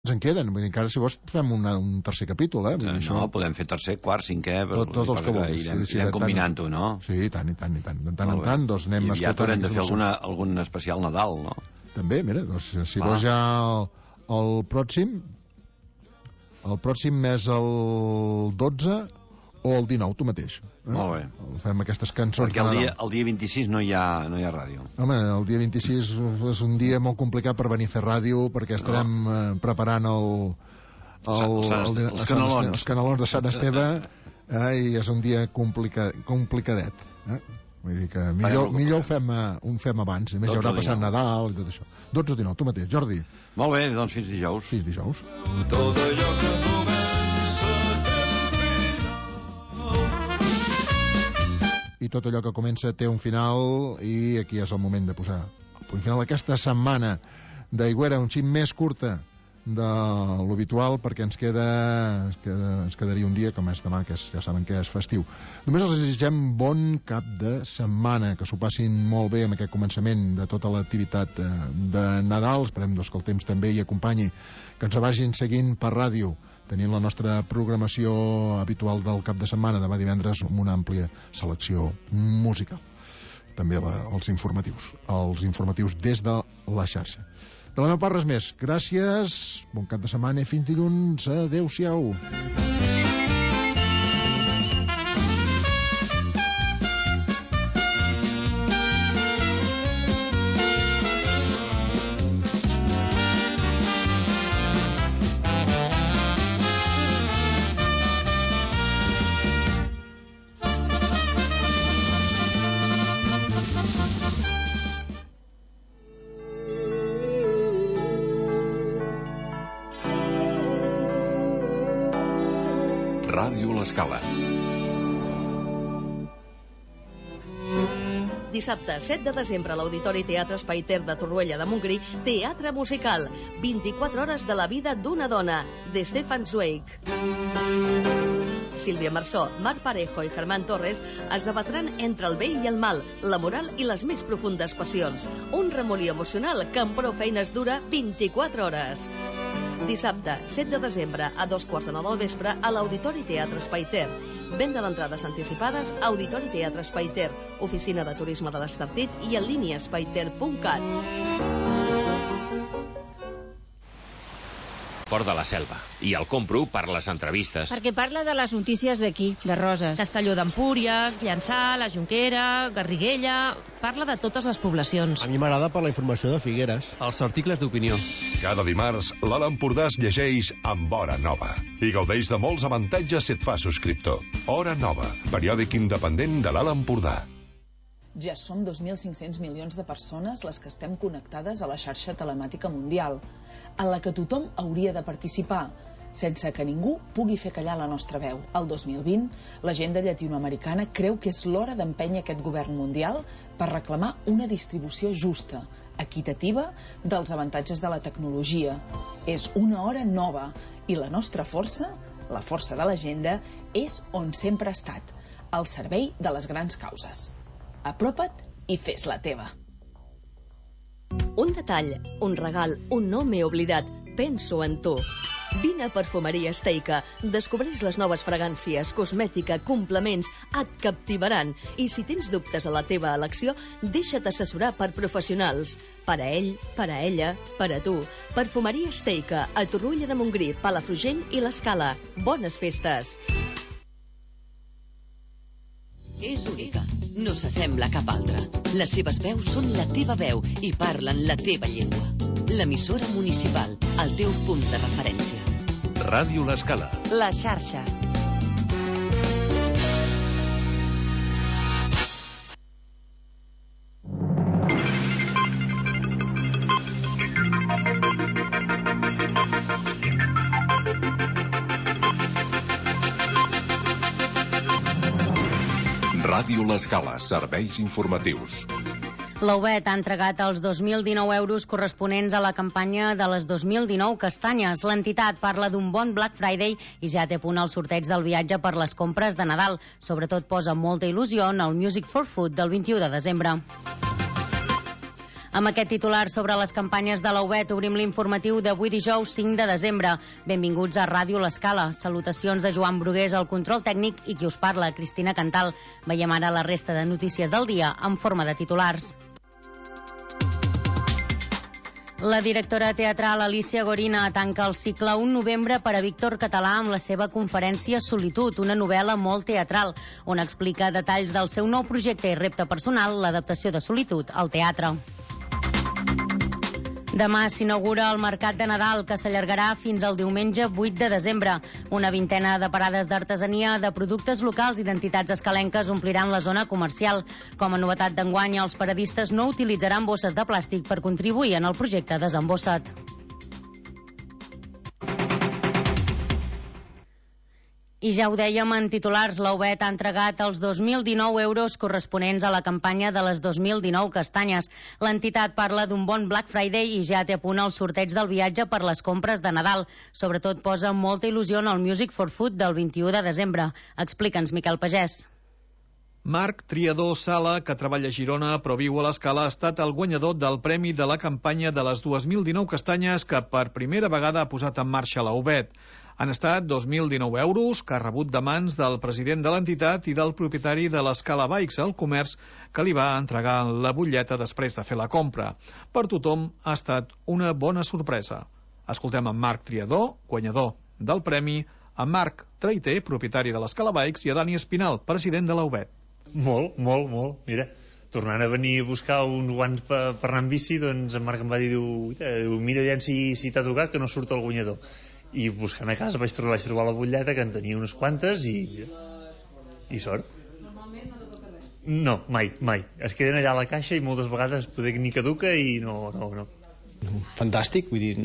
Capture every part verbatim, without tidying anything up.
en queden, vull dir, encara si vols fem una, un tercer capítol, eh? Vull dir, No, això... podem fer tercer, quart, cinquè, però Tot, tots els que vulguis. irem, irem combinant-ho, no? Sí, i tant, i tant, i tant. De tant en tant, doncs anem I escoltant... ja t'haurem de fer alguna, algun especial Nadal, no? També, mira, doncs, si Clar. vols ja el, el pròxim, el pròxim és el dotze o el dinou, tu mateix. Eh? Molt bé. Fem aquestes cançons Perquè el de dia, Nadal. el dia vint-i-sis no hi ha, no hi ha ràdio. Home, el dia vint-i-sis és un dia molt complicat per venir a fer ràdio, perquè estarem no. eh, preparant el... el, el, el, el, els canelons. Els canelons de Sant Esteve, eh, i és un dia complica, complicadet. Eh? Vull dir que millor, millor ho fem, un fem abans. A més, hi haurà passat Nadal i tot això. dotze o dinou, tu mateix, Jordi. Molt bé, doncs fins dijous. Fins dijous. Tot allò que comença i tot allò que comença té un final, i aquí és el moment de posar el punt final d'aquesta setmana d'Aigüera, un xic més curta de l'habitual, perquè ens queda, ens queda ens quedaria un dia com és demà, que és, ja saben que és festiu. Només els desitgem bon cap de setmana, que s'ho passin molt bé amb aquest començament de tota l'activitat de Nadal. Esperem doncs, que el temps també hi acompanyi, que ens vagin seguint per ràdio, tenint la nostra programació habitual del cap de setmana, demà divendres, amb una àmplia selecció musical. També la, els informatius, els informatius des de la xarxa. De la meva part, res més. Gràcies, bon cap de setmana i fins dilluns. Adéu-siau. Ràdio L'Escala. Dissabte, set de desembre, a l'Auditori Teatre Espai Ter de Torroella de Montgrí, teatre musical, vint-i-quatre hores de la vida d'una dona, de Stefan Zweig. Sílvia Marsó, Marc Parejo i Germán Torres es debatran entre el bé i el mal, la moral i les més profundes passions. Un remolí emocional que amb prou feines dura vint-i-quatre hores. Dissabte, set de desembre, a dos quarts de nou del vespre, a l'Auditori Teatre Espai Ter. Venda d'entrades anticipades, Auditori Teatre Espai Ter, Oficina de Turisme de l'Estartit i en línia espaiter punt cat. Port de la Selva. I el compro per les entrevistes. Perquè parla de les notícies d'aquí, de Roses. Castelló d'Empúries, Llançà, la Jonquera, Garriguella... Parla de totes les poblacions. A mi m'agrada per la informació de Figueres. Els articles d'opinió. Cada dimarts, l'Alt Empordà es llegeix amb Hora Nova i gaudeix de molts avantatges si et fa subscriptor. Hora Nova, periòdic independent de l'Alt Empordà. Ja som dos mil cinc-cents milions de persones les que estem connectades a la xarxa telemàtica mundial, en la que tothom hauria de participar, sense que ningú pugui fer callar la nostra veu. El dos mil vint, l'agenda llatinoamericana creu que és l'hora d'empènyer aquest govern mundial per reclamar una distribució justa, equitativa, dels avantatges de la tecnologia. És una hora nova i la nostra força, la força de l'agenda, és on sempre ha estat, al servei de les grans causes. Apropa't i fes la teva. Un detall, un regal, un no m'he oblidat. Penso en tu. Vine a Perfumeria Esteica. Descobreix les noves fragàncies, cosmètica, complements, et captivaran. I si tens dubtes a la teva elecció, deixa't assessorar per professionals. Per a ell, per a ella, per a tu. Perfumeria Esteica, a Torroella de Montgrí, Palafrugell i l'Escala. Bones festes. És única, no s'assembla a cap altra. Les seves veus són la teva veu i parlen la teva llengua. L'emissora municipal, el teu punt de referència. Ràdio L'Escala. La xarxa. Ràdio L'Escala, serveis informatius. La U B E T ha entregat els dos mil dinou euros corresponents a la campanya de les dos mil dinou castanyes. L'entitat parla d'un bon Black Friday i ja té a punt el sorteig del viatge per les compres de Nadal. Sobretot posa molta il·lusió en el Music for Food del vint-i-u de desembre. Amb aquest titular sobre les campanyes de la U B E T obrim l'informatiu d'avui dijous cinc de desembre. Benvinguts a Ràdio L'Escala. Salutacions de Joan Brugués al control tècnic i qui us parla, Cristina Cantal. Veiem ara la resta de notícies del dia en forma de titulars. La directora teatral Alicia Gorina tanca el cicle Un novembre per a Víctor Català amb la seva conferència Solitud, una novel·la molt teatral, on explica detalls del seu nou projecte i repte personal, l'adaptació de Solitud al teatre. Demà s'inaugura el Mercat de Nadal, que s'allargarà fins al diumenge vuit de desembre. Una vintena de parades d'artesania, de productes locals i d'entitats escalenques ompliran la zona comercial. Com a novetat d'enguany, els paradistes no utilitzaran bosses de plàstic per contribuir en el projecte Desembossa't. I ja ho dèiem en titulars, la U B E T ha entregat els dos mil dinou euros corresponents a la campanya de les dos mil dinou castanyes. L'entitat parla d'un bon Black Friday i ja té a punt el sorteig del viatge per les compres de Nadal. Sobretot posa molta il·lusió en el Music for Food del vint-i-u de desembre. Explica'ns, Miquel Pagès. Marc Triador Sala, que treballa a Girona però viu a l'Escala, ha estat el guanyador del premi de la campanya de les dos mil dinou castanyes que per primera vegada ha posat en marxa la U B E T. Han estat dos mil dinou euros que ha rebut de mans del president de l'entitat i del propietari de l'Escala Bikes al comerç, que li va entregar la butlleta després de fer la compra. Per tothom ha estat una bona sorpresa. Escoltem en Marc Triador, guanyador del premi, a Marc Traiter, propietari de l'Escala Bikes, i a Dani Espinal, president de la U B E T. Molt, molt, molt. Mira, tornant a venir a buscar uns guants per, per anar amb bici, doncs en Marc em va dir, diu, mira ja si, si t'ha tocat que no surt el guanyador. I buscant a casa vaig trobar, vaig trobar la butlleta, que en tenia unes quantes, i i sort. Normalment no te toca res? No, mai, mai. Es queden allà a la caixa i moltes vegades poder ni caduca i no, no, no. Fantàstic, vull dir,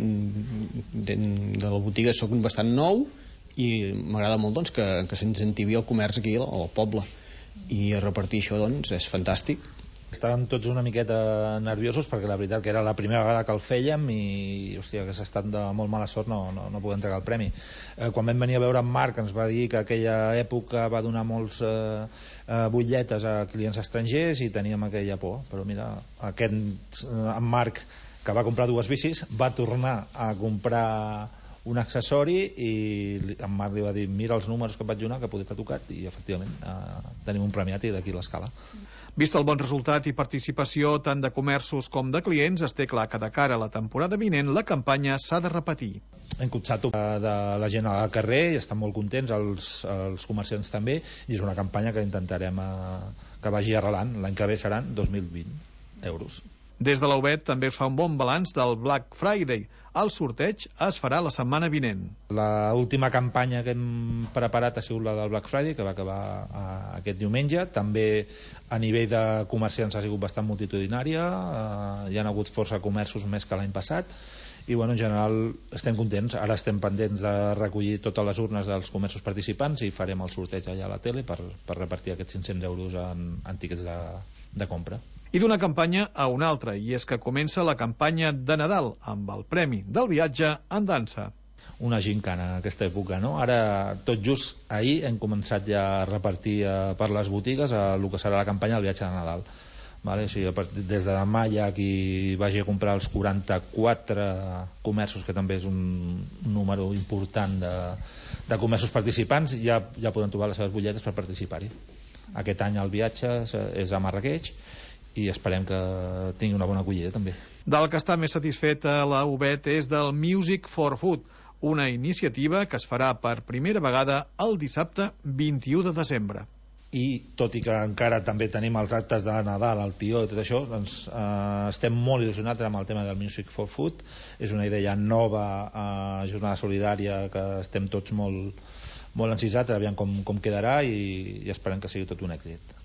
de, de la botiga soc bastant nou i m'agrada molt doncs, que, que s'incentivi el comerç aquí al poble, i a repartir això doncs és fantàstic. Estàvem tots una miqueta nerviosos perquè la veritat que era la primera vegada que el fèiem i hòstia, que s'ha estat de molt mala sort no, no, no poder entregar el premi. Eh, quan vam venir a veure en Marc ens va dir que aquella època va donar molts eh, eh, butlletes a clients estrangers i teníem aquella por, però mira, aquest eh, en Marc, que va comprar dues bicis, va tornar a comprar un accessori i en Marc li va dir mira els números que et vaig donar que poder t'ha tocat, i efectivament eh, tenim un premiat i d'aquí l'Escala. Vist el bon resultat i participació tant de comerços com de clients, es té clar que de cara a la temporada vinent la campanya s'ha de repetir. Hem cotxat de la gent al carrer i estan molt contents, els, els comerciants també, i és una campanya que intentarem eh, que vagi arrelant. L'any que ve seran dos mil vint euros. Des de la U B E T també es fa un bon balanç del Black Friday. El sorteig es farà la setmana vinent. La última campanya que hem preparat ha sigut la del Black Friday, que va acabar uh, aquest diumenge. També a nivell de comerciants ha sigut bastant multitudinària, uh, hi ha hagut força comerços més que l'any passat, i bueno, en general estem contents. Ara estem pendents de recollir totes les urnes dels comerços participants i farem el sorteig allà a la tele per, per repartir aquests cinc-cents euros en, en tiquets de, de compra. I d'una campanya a una altra, i és que comença la campanya de Nadal amb el premi del viatge en dansa. Una gincana en aquesta època, no? Ara, tot just ahir hem començat ja a repartir eh, per les botigues eh, el que serà la campanya del viatge de Nadal. Vale? O sigui, des de demà hi ha qui vagi a comprar els quaranta-quatre comerços, que també és un número important de, de comerços participants, ja, ja poden trobar les seves butlletes per participar-hi. Aquest any el viatge és a Marrakeix i esperem que tingui una bona acollida també. Del que està més satisfeta la U B E T és del Music for Food, una iniciativa que es farà per primera vegada el dissabte vint-i-u de desembre. I tot i que encara també tenim els actes de Nadal, el tió i tot això, doncs eh, estem molt il·lusionats amb el tema del Music for Food. És una idea nova, eh, jornada solidària, que estem tots molt, molt encisats, aviam com, com quedarà, i, i esperem que sigui tot un èxit.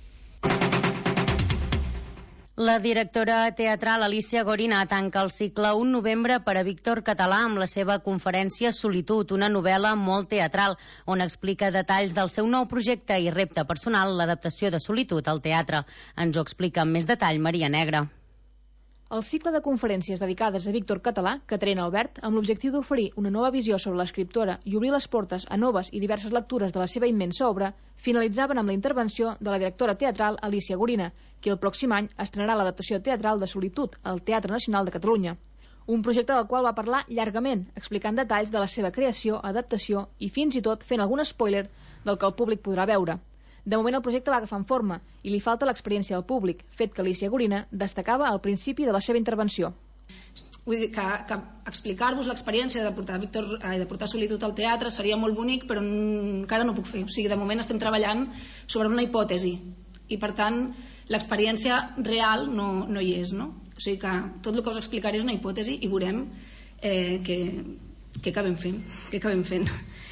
La directora teatral Alicia Gorina tanca el cicle Un novembre per a Víctor Català amb la seva conferència Solitud, una novel·la molt teatral, on explica detalls del seu nou projecte i repte personal, l'adaptació de Solitud al teatre. Ens ho explica amb més detall Maria Negra. El cicle de conferències dedicades a Víctor Català, Caterina Albert, amb l'objectiu d'oferir una nova visió sobre l'escriptora i obrir les portes a noves i diverses lectures de la seva immensa obra, finalitzaven amb la intervenció de la directora teatral Alicia Gorina, qui el pròxim any estrenarà l'adaptació teatral de Solitud al Teatre Nacional de Catalunya. Un projecte del qual va parlar llargament, explicant detalls de la seva creació, adaptació i fins i tot fent algun spoiler del que el públic podrà veure. De moment el projecte va agafant forma i li falta l'experiència del públic, fet que Alicia Gorina destacava al principi de la seva intervenció. Vull dir que, que explicar-vos l'experiència de portar, Víctor, eh, de portar Solitud al teatre seria molt bonic, però encara no puc fer. O sigui, de moment estem treballant sobre una hipòtesi i, per tant, l'experiència real no, no hi és, no? O sigui que tot el que us explicaré és una hipòtesi i veurem eh, què, què acabem fent. Què acabem fent.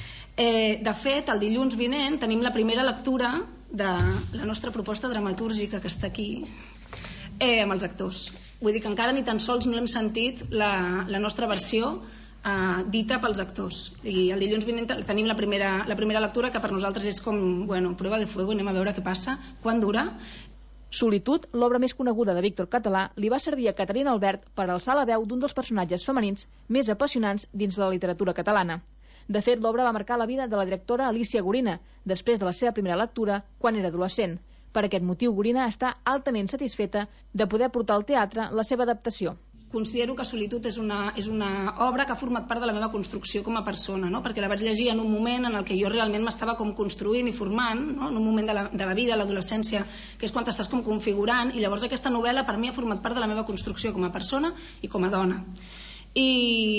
Eh, de fet, el dilluns vinent tenim la primera lectura de la nostra proposta dramatúrgica que està aquí eh, amb els actors. Vull dir que encara ni tan sols no hem sentit la, la nostra versió eh, dita pels actors. I el dilluns vinent tenim la primera, la primera lectura, que per nosaltres és com, bueno, prova de fuego, anem a veure què passa, quan dura. Solitud, l'obra més coneguda de Víctor Català, li va servir a Caterina Albert per alçar la veu d'un dels personatges femenins més apassionants dins la literatura catalana. De fet, l'obra va marcar la vida de la directora Alicia Gorina, després de la seva primera lectura, quan era adolescent. Per aquest motiu, Gorina està altament satisfeta de poder portar al teatre la seva adaptació. Considero que Solitud és una, és una obra que ha format part de la meva construcció com a persona, no? Perquè la vaig llegir en un moment en el que jo realment m'estava com construint i formant, no? En un moment de la, de la vida, l'adolescència, que és quan t'estàs com configurant, i llavors aquesta novel·la per mi ha format part de la meva construcció com a persona i com a dona. I,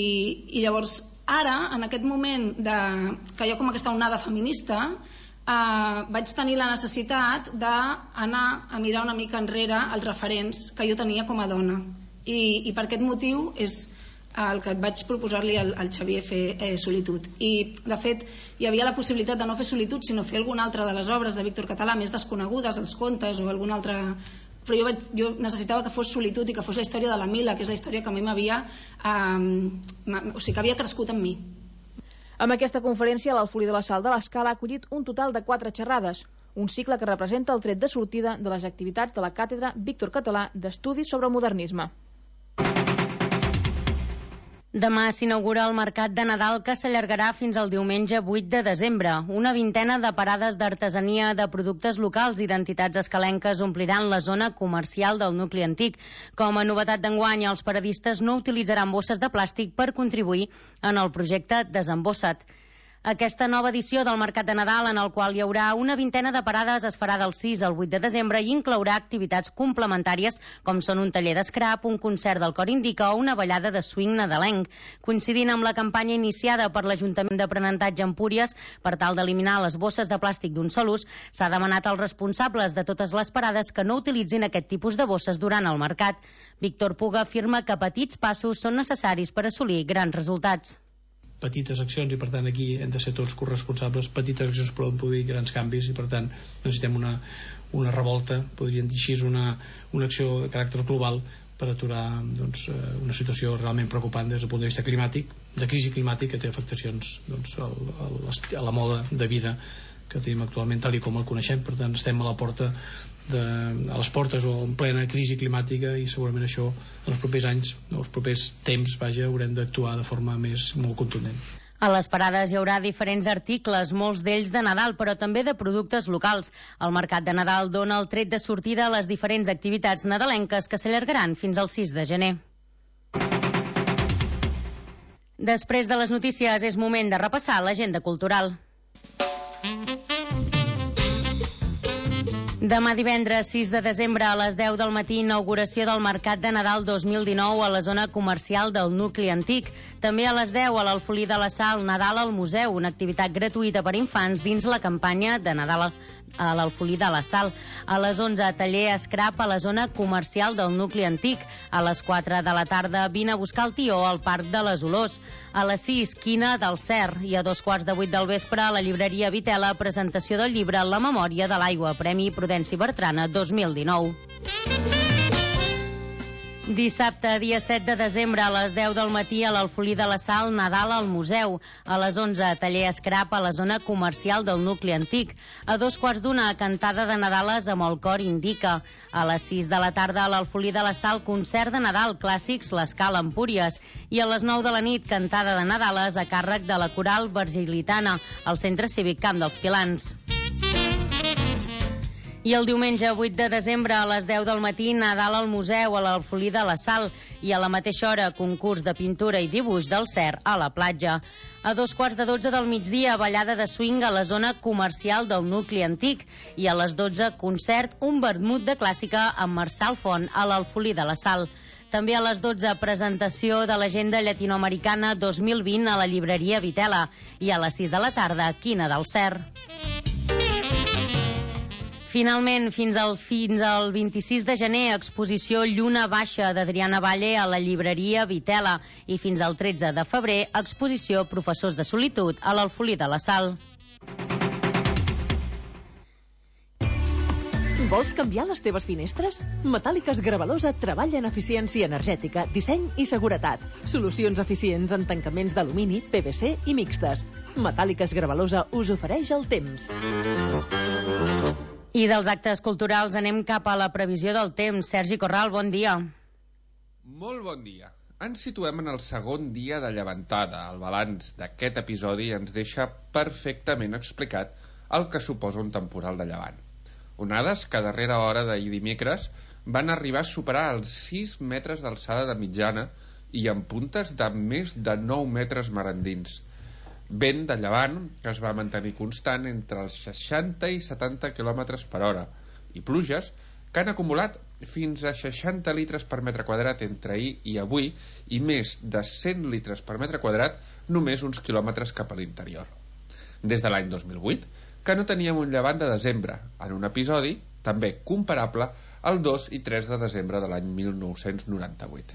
i llavors ara, en aquest moment de, que hi ha com aquesta onada feminista, eh, vaig tenir la necessitat d'anar a mirar una mica enrere els referents que jo tenia com a dona. I, i per aquest motiu és el que vaig proposar-li al, al Xavier fer eh, Solitud. I, de fet, hi havia la possibilitat de no fer Solitud, sinó fer alguna altra de les obres de Víctor Català més desconegudes, els contes o alguna altra... Però jo, vaig, jo necessitava que fos Solitud i que fos la història de la Mila, que és la història que a mi m'havia eh, o sigui, que havia crescut en mi. Amb aquesta conferència, l'Alfolí de la Sal de l'Escala ha acollit un total de quatre xerrades, un cicle que representa el tret de sortida de les activitats de la Càtedra Víctor Català d'Estudis sobre el Modernisme. Demà s'inaugura el Mercat de Nadal, que s'allargarà fins al diumenge vuit de desembre. Una vintena de parades d'artesania, de productes locals i d'entitats escalenques ompliran la zona comercial del nucli antic. Com a novetat d'enguany, els paradistes no utilitzaran bosses de plàstic per contribuir en el projecte Desembossa't. Aquesta nova edició del Mercat de Nadal, en el qual hi haurà una vintena de parades, es farà del sis al vuit de desembre i inclourà activitats complementàries com són un taller d'escrap, un concert del Cor Indica o una ballada de swing nadalenc. Coincidint amb la campanya iniciada per l'Ajuntament d'Aprenentatge Empúries per tal d'eliminar les bosses de plàstic d'un sol ús, s'ha demanat als responsables de totes les parades que no utilitzin aquest tipus de bosses durant el mercat. Víctor Puga afirma que petits passos són necessaris per assolir grans resultats. Petites accions i per tant aquí hem de ser tots corresponsables. Petites accions poden produir grans canvis i per tant necessitem una, una revolta, podríem dir així, una, una acció de caràcter global per aturar doncs, una situació realment preocupant des del punt de vista climàtic, de crisi climàtica que té afectacions doncs, a, a la moda de vida que tenim actualment tal i com el coneixem. Per tant estem a la porta de, a les portes o en plena crisi climàtica i segurament això en els propers anys, en els propers temps, vaja, haurem d'actuar de forma més molt contundent. A les parades hi haurà diferents articles, molts d'ells de Nadal, però també de productes locals. El Mercat de Nadal dona el tret de sortida a les diferents activitats nadalenques que s'allargaran fins al sis de gener. Després de les notícies és moment de repassar l'agenda cultural. Demà divendres sis de desembre a les deu del matí, inauguració del Mercat de Nadal dos mil dinou a la zona comercial del nucli antic. També a les deu a l'Alfolí de la Sal, Nadal al Museu, una activitat gratuïta per infants dins la campanya de Nadal a l'Alfolí de la Sal. A les onze, taller Scrap a la zona comercial del nucli antic. A les quatre de la tarda, vine a buscar el tió al Parc de les Olors. A les sis, Quina del Cer. I a dos quarts de vuit del vespre, a la llibreria Vitela, presentació del llibre La memòria de l'aigua, Premi Prudenci Bertrana dos mil dinou. Dissabte, dia set de desembre, a les deu del matí, a l'Alfolí de la Sal, Nadal al Museu. A les onze, taller Scrap a la zona comercial del nucli antic. A dos quarts d'una, cantada de Nadales amb el cor Indica. A les sis de la tarda, a l'Alfolí de la Sal, concert de Nadal clàssics, l'Escala Empúries. I a les nou de la nit, cantada de Nadales a càrrec de la Coral Virgilitana, al Centre Cívic Camp dels Pilans. I el diumenge vuit de desembre a les deu del matí, Nadal al Museu a l'Alfolí de la Sal, i a la mateixa hora concurs de pintura i dibuix del Cer a la platja. A dos quarts de dotze del migdia, ballada de swing a la zona comercial del nucli antic, i a les dotze, concert Un vermut de clàssica amb Marçal Font a l'Alfolí de la Sal. També a les dotze, presentació de l'Agenda Llatinoamericana dos mil vint a la llibreria Vitela, i a les sis de la tarda, Quina del Cer. Finalment, fins al, fins al vint-i-sis de gener, exposició Lluna Baixa d'Adriana Valle a la llibreria Vitela, i fins al tretze de febrer, exposició Professors de Solitud a l'Alfolí de la Sal. Vols canviar les teves finestres? Metàl·liques Gravalosa treballa en eficiència energètica, disseny i seguretat. Solucions eficients en tancaments d'alumini, P V C i mixtes. Metàl·liques Gravalosa us ofereix el temps. I dels actes culturals anem cap a la previsió del temps. Sergi Corral, bon dia. Molt bon dia. Ens situem en el segon dia de llevantada. El balanç d'aquest episodi ens deixa perfectament explicat el que suposa un temporal de llevant. Onades que a darrera hora d'ahir dimecres van arribar a superar els sis metres d'alçada de mitjana i amb puntes de més de nou metres mar endins. Vent de llevant que es va mantenir constant entre els seixanta i setanta quilòmetres per hora, i pluges que han acumulat fins a seixanta litres per metre quadrat entre ahir i avui, i més de cent litres per metre quadrat només uns quilòmetres cap a l'interior. Des de l'any dos mil vuit, que no teníem un llevant de desembre, en un episodi també comparable al dos i tres de desembre de l'any mil nou-cents noranta-vuit.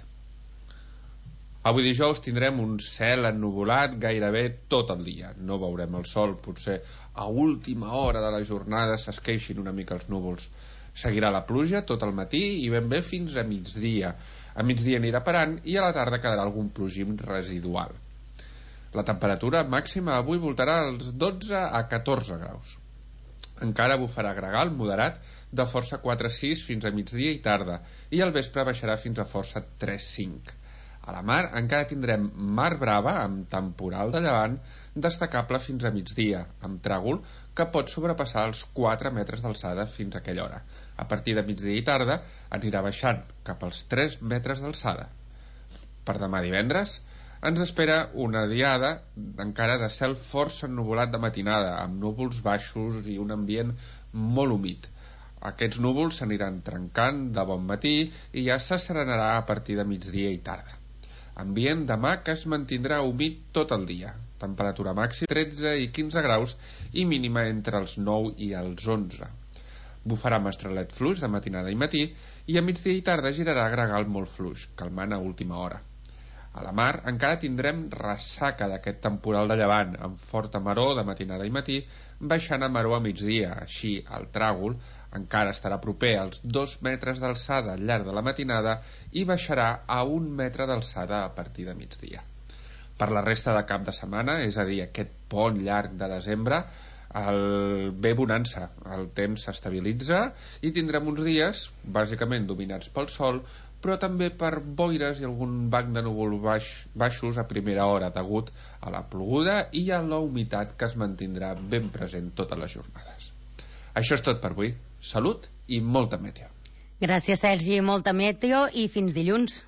Avui dijous tindrem un cel ennuvolat gairebé tot el dia. No veurem el sol, potser a última hora de la jornada s'esqueixin una mica els núvols. Seguirà la pluja tot el matí i ben bé fins a migdia. A migdia anirà parant i a la tarda quedarà algun plogim residual. La temperatura màxima avui voltarà als dotze a catorze graus. Encara bufarà gregal moderat de força quatre a sis fins a migdia i tarda, i al vespre baixarà fins a força tres a cinc. A la mar encara tindrem mar brava amb temporal de llevant destacable fins a migdia, amb tràgol que pot sobrepassar els quatre metres d'alçada fins a aquella hora. A partir de migdia i tarda anirà baixant cap als tres metres d'alçada. Per demà divendres ens espera una diada encara de cel força ennuvolat de matinada, amb núvols baixos i un ambient molt humit. Aquests núvols s'aniran trencant de bon matí i ja s'asserenarà a partir de migdia i tarda. Ambient demà que es mantindrà humit tot el dia. Temperatura màxima tretze i quinze graus i mínima entre els nou i els onze. Bufarà mestralet fluix de matinada i matí i a migdia i tarda girarà gregal molt fluix, calmant a última hora. A la mar encara tindrem ressaca d'aquest temporal de llevant, amb forta maror de matinada i matí, baixant a maror a migdia. Així, el tràgol encara estarà proper als dos metres d'alçada al llarg de la matinada i baixarà a un metre d'alçada a partir de migdia. Per la resta de cap de setmana, és a dir, aquest pont llarg de desembre, el ve bonança, el temps s'estabilitza i tindrem uns dies bàsicament dominats pel sol, però també per boires i algun banc de núvol baix, baixos a primera hora degut a la ploguda i a la humitat que es mantindrà ben present totes les jornades. Això és tot per avui. Salut i molta meteo. Gràcies, Sergi. Molta meteo i fins dilluns.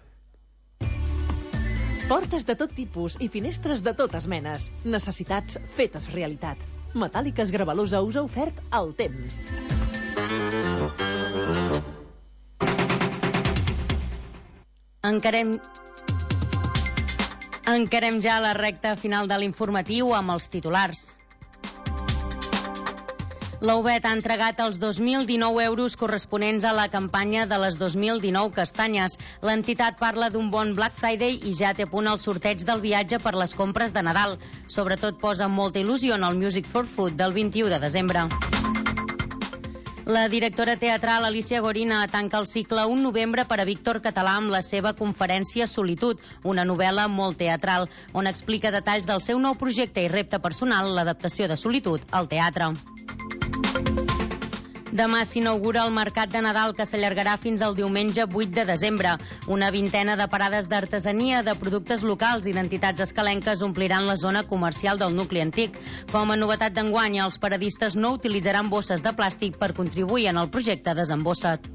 Portes de tot tipus i finestres de totes menes. Necessitats fetes realitat. Metàl·liques Gravalosa us ha ofert el temps. Encarem... Encarem ja la recta final de l'informatiu amb els titulars. La U B E T ha entregat els dos mil dinou euros corresponents a la campanya de les dos mil dinou castanyes. L'entitat parla d'un bon Black Friday i ja té a punt el sorteig del viatge per les compres de Nadal. Sobretot posa molta il·lusió en el Music for Food del vint-i-u de desembre. La directora teatral Alicia Gorina tanca el cicle Un novembre per a Víctor Català amb la seva conferència Solitud, una novel·la molt teatral, on explica detalls del seu nou projecte i repte personal, l'adaptació de Solitud al teatre. Demà s'inaugura el Mercat de Nadal, que s'allargarà fins al diumenge vuit de desembre. Una vintena de parades d'artesania, de productes locals i d'entitats escalenques ompliran la zona comercial del nucli antic. Com a novetat d'enguany, els paradistes no utilitzaran bosses de plàstic per contribuir en el projecte Desembossa't.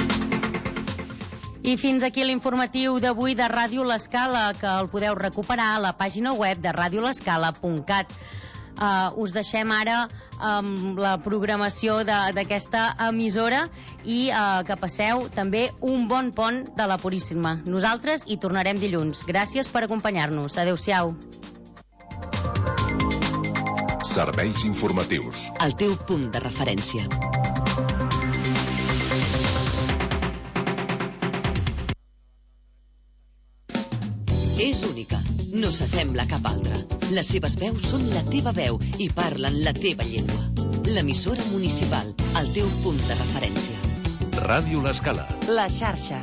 I fins aquí l'informatiu d'avui de Ràdio L'Escala, que el podeu recuperar a la pàgina web de radio l'escala punt cat. Uh, us deixem ara amb um, la programació d'aquesta emissora i uh, que passeu també un bon pont de la Puríssima. Nosaltres hi tornarem dilluns. Gràcies per acompanyar-nos. Adéu-siau. Serveis informatius. El teu punt de referència. És única. No s'assembla a cap altra. Les seves veus són la teva veu i parlen la teva llengua. L'emissora municipal, el teu punt de referència. Ràdio L'Escala. La xarxa.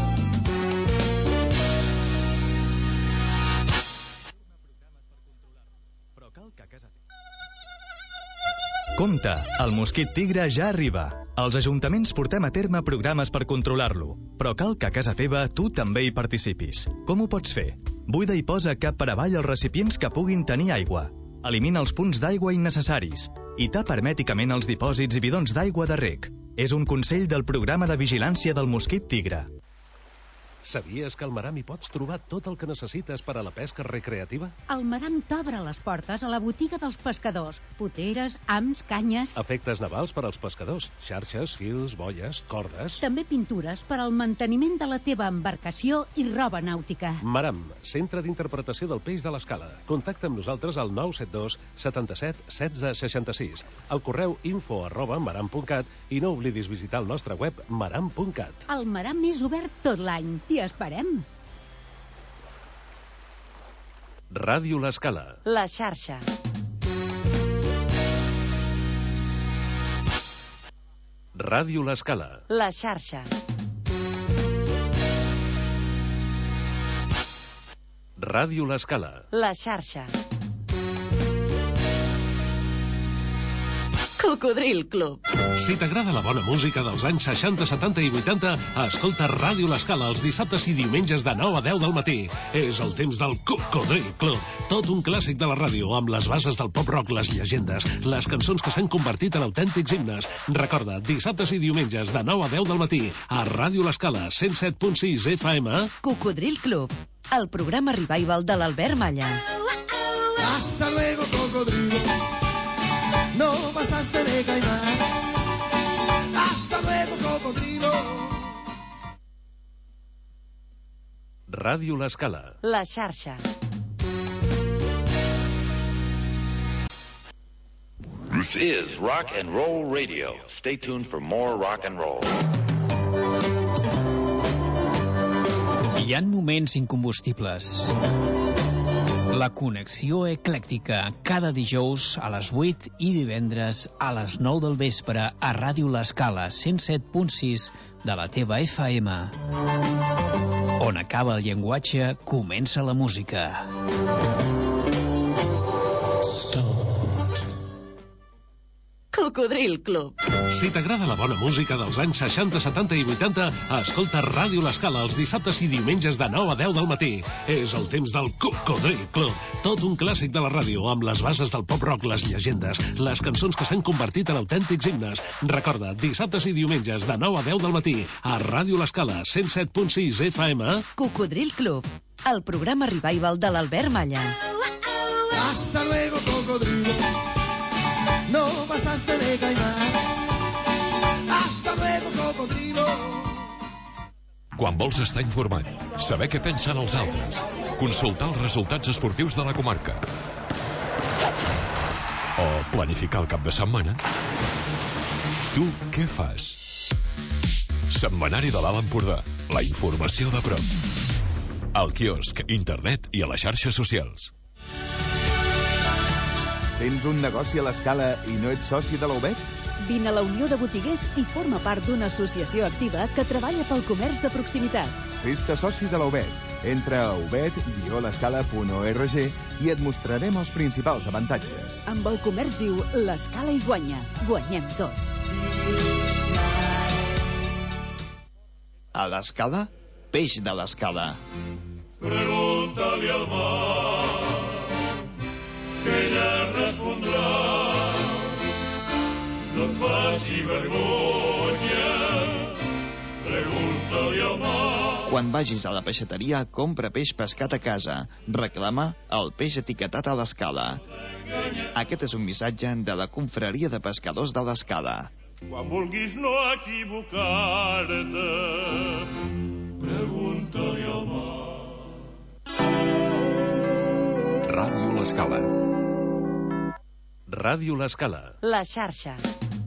Compte, el mosquit tigre ja arriba. Els ajuntaments portem a terme programes per controlar-lo, però cal que a casa teva tu també hi participis. Com ho pots fer? Buida i posa cap per avall els recipients que puguin tenir aigua. Elimina els punts d'aigua innecessaris i tapa hermèticament els dipòsits i bidons d'aigua de reg. És un consell del programa de vigilància del mosquit tigre. Sabies que al Maram hi pots trobar tot el que necessites per a la pesca recreativa? El Maram t'obre les portes a la botiga dels pescadors. Poteres, hams, canyes... Efectes navals per als pescadors. Xarxes, fils, boies, cordes... També pintures per al manteniment de la teva embarcació i roba nàutica. Maram, centre d'interpretació del peix de l'Escala. Contacta amb nosaltres al nou set dos setanta-set setze seixanta-sis. Al correu info arroba maram punt cat i no oblidis visitar el nostre web maram punt cat. El Maram és obert tot l'any. T'hi esperem. Ràdio L'Escala. La xarxa. Ràdio L'Escala. La xarxa. Ràdio L'Escala. La xarxa. Cocodril Club. Si t'agrada la bona música dels anys seixanta, setanta i vuitanta, escolta Ràdio L'Escala els dissabtes i diumenges de nou a deu del matí. És el temps del Cocodril Club. Tot un clàssic de la ràdio, amb les bases del pop-rock, les llegendes, les cançons que s'han convertit en autèntics himnes. Recorda, dissabtes i diumenges de nou a deu del matí, a Ràdio L'Escala, cent set punt sis F M. Cocodril Club, el programa revival de l'Albert Malla. Hasta luego, cocodrilo. No pasaste de caimán. Hasta luego, cocodrilo. Ràdio L'Escala. La xarxa. This is Rock and Roll Radio. Stay tuned for more rock and roll. Hi ha moments incombustibles. La connexió eclèctica, cada dijous a les vuit i divendres a les nou del vespre a Ràdio L'Escala, cent set punt sis de la teva F M. On acaba el llenguatge, comença la música. Cocodril Club. Si t'agrada la bona música dels anys seixanta, setanta i vuitanta, escolta Ràdio L'Escala els dissabtes i diumenges de nou a deu del matí. És el temps del Cocodril Club. Tot un clàssic de la ràdio, amb les bases del pop-rock, les llegendes, les cançons que s'han convertit en autèntics himnes. Recorda, dissabtes i diumenges de nou a deu del matí, a Ràdio L'Escala, cent set punt sis F M. Cocodril Club, el programa revival de l'Albert Malla. Hasta luego, cocodrilo. No pasaste de caimán. Hasta luego, cocodrilo. Quan vols estar informat, saber què pensen els altres, consultar els resultats esportius de la comarca o planificar el cap de setmana, tu què fas? Setmanari de l'Alt Empordà, la informació de prop. Al quiosc, internet i a les xarxes socials. Tens un negoci a l'Escala i no ets soci de l'A U B E T? Vine a la Unió de Botiguers i forma part d'una associació activa que treballa pel comerç de proximitat. Fes-te soci de la U B E T. Entra a u b e t guió l'escala punt org i et mostrarem els principals avantatges. Amb el comerç viu, l'Escala hi guanya. Guanyem tots. A l'Escala, peix de l'Escala. Pregunta-li al mar, que ella respondrà. No et faci vergonya, pregunta-li al mar. Quan vagis a la peixateria, compra peix pescat a casa. Reclama el peix etiquetat a l'Escala. Aquest és un missatge de la Confraria de Pescadors de l'Escala. Quan vulguis no equivocar-te, pregunta-li al mar. Ràdio l'Escala. Ràdio l'Escala. La xarxa.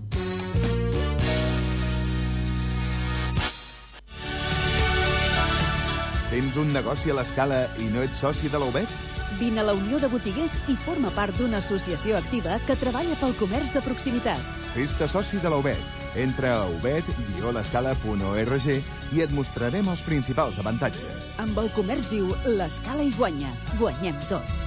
Tens un negoci a l'Escala i no ets soci de la U B E T? Vine a la Unió de Botiguers i forma part d'una associació activa que treballa pel comerç de proximitat. Fes-te soci de la U B E T. Entra a u b e t guió l'escala punt org i et mostrarem els principals avantatges. Amb el comerç viu, l'Escala hi guanya. Guanyem tots.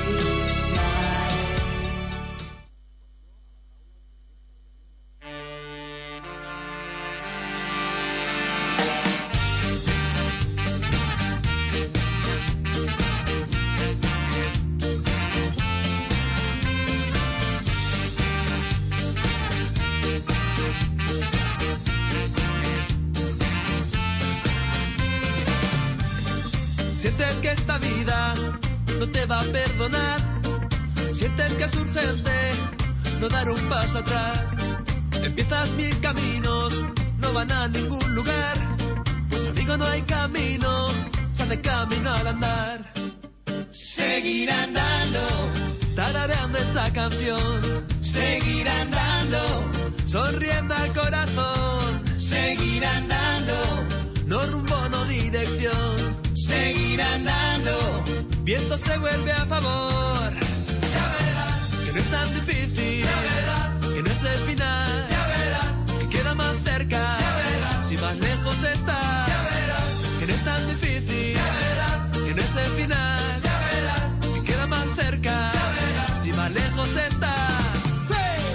Sientes que esta vida no te va a perdonar. Sientes que es urgente no dar un paso atrás. Empiezas mil caminos, no van a ningún lugar. Pues amigo, no hay camino, se hace camino al andar. Seguir andando, tarareando esa canción. Seguir andando, sonriendo al corazón. Seguir andando, no rumbo, no dirección. Seguir andando, viento se vuelve a favor. Ya verás, que no es tan difícil. Ya verás, que no es el final. Ya verás, que queda más cerca. Ya verás, si más lejos está. Ya verás, que no es tan difícil. Ya verás, que no es el final. Ya verás, que queda más cerca. Ya verás, si más lejos estás. ¡Sí!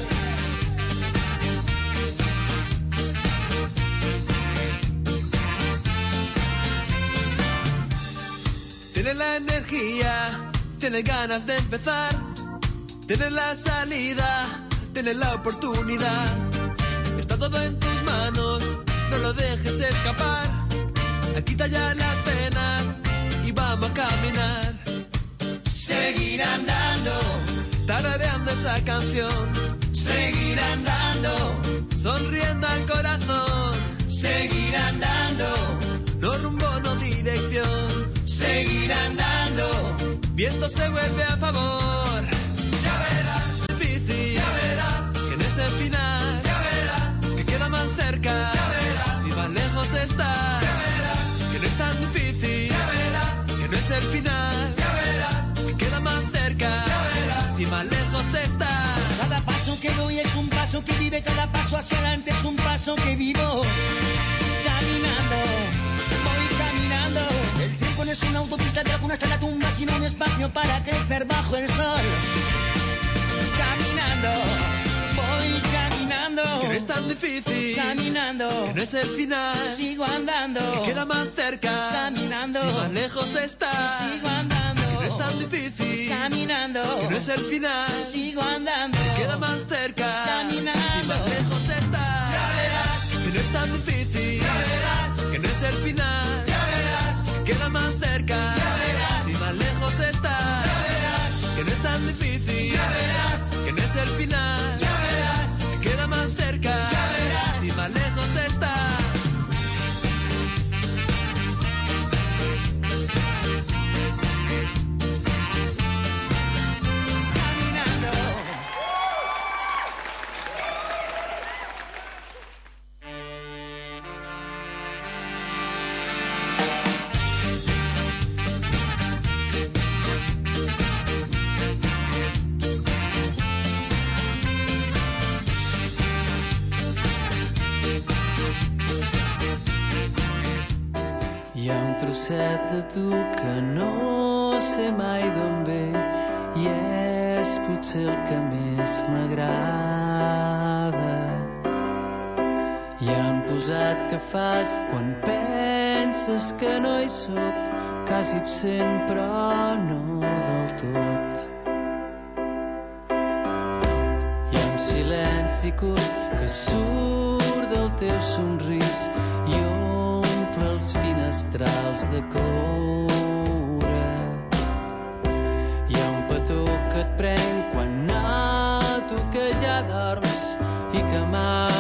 Tienes la energía, tienes ganas de empezar, tienes la salida, tienes la oportunidad. Está todo en tus manos, no lo dejes escapar. Quita ya las penas y vamos a caminar. Seguir andando, tarareando esa canción. Seguir andando, sonriendo al corazón. Seguir andando, no rumbo, no dirección. Seguir andando, viento se vuelve a favor. Ya verás, difícil. Ya verás, que no es el final. Ya verás, que queda más cerca. Ya verás, si más lejos estás. Ya verás, que no es tan difícil. Ya verás, que no es el final. Ya verás, que queda más cerca. Ya verás, si más lejos estás. Cada paso que doy es un paso que vive, cada paso hacia adelante es un paso que vivo. Caminando, voy caminando. El tiempo no es una autopista de alguna hasta la tumba, sino un espacio para crecer bajo el sol. Caminando, voy caminando. Que no es tan difícil. Caminando, que no es el final. Sigo andando. Que queda más cerca. Caminando, si más lejos estás. Sigo andando. Que no es tan difícil. Caminando, que no es el final. Sigo andando. Que queda más cerca. Caminando, si más lejos estás. Ya verás, que no es tan difícil. Ya verás, que no es el final. Ya verás, que queda más cerca. Ya verás, si más lejos estás. Ya verás, que no es tan difícil. Ya verás, que no es el final. Ya verás, que queda más cerca. Ya verás, si más lejos estás. trosset de tu que no sé mai d'on ve i és potser el que més m'agrada. I han posat que fas quan penses que no hi soc, quasi absent però no del tot. Hi ha un silenci curt que surt del teu somrís i omple els finestrals de coure. Hi ha un petó que et pren quan noto que ja dorms i que mai